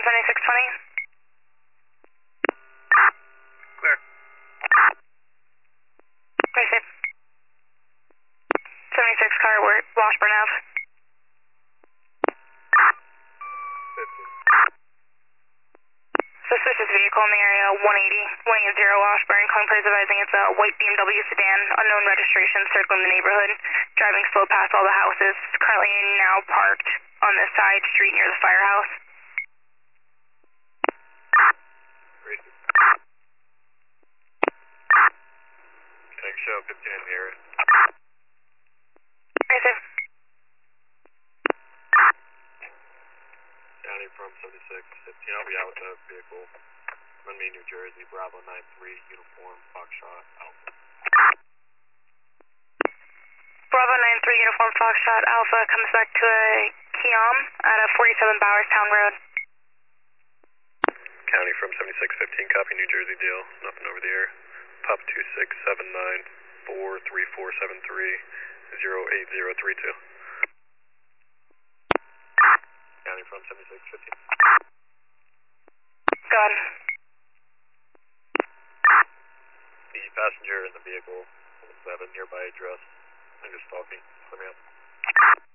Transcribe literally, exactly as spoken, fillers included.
seventy-six twenty. Clear. Very safe. seventy-six car, we're Washburn Ave. fifty. Suspicious vehicle in the area, one eighty, one eighty Washburn, calling police advising it's a white B M W sedan, unknown registration, circling the neighborhood, driving slow past all the houses, currently now parked on the side street near the firehouse. Can I show fifteen in the area? Very safe. County from seventy-six fifteen, I'll be out with the vehicle. Runme, New Jersey, Bravo nine three, uniform, Foxtrot, Alpha. Bravo nine three, uniform Foxtrot, Alpha comes back to a Kiam at a forty-seven Bowerstown Road. County from seventy-six fifteen, copy New Jersey deal, nothing over the air. Pop two six seven nine four three four seven three zero eight zero three two. County from seventy-six fifteen. Gone. The passenger in the vehicle was at a nearby address. I'm just talking. Let me up.